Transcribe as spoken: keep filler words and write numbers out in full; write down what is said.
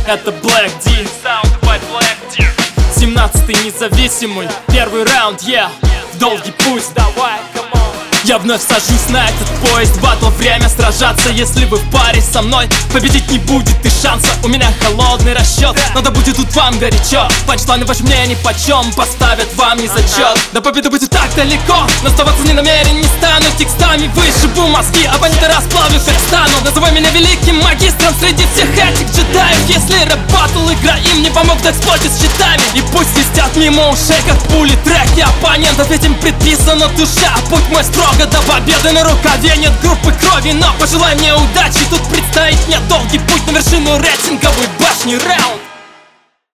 это Black D, семнадцатый независимый, первый раунд, yeah, в долгий путь, давай, come on. Я вновь сажусь на этот поезд, батл, время сражаться. Если вы в паре со мной, победить не будет и шанса. У меня холодный расчет, надо будет тут вам горячо. Панчлайны ваше мнение нипочем, поставят вам не зачет. До победы будет так далеко, но оставаться не намерен, не стану. Текстами вышибу мозги, оппоненты расплавлю, как стану. Называй меня великим магистром среди всех этих джедаев. Если рэп батл игра им не помог, так эксплойте с щитами. И пусть свистят мимо ушей, как пули треки оппонентов. Этим предписана душа, путь мой строг до победы на рукаве, нет группы крови, но пожелай мне удачи. Тут предстоит мне долгий путь на вершину рейтинговой башни. Раунд.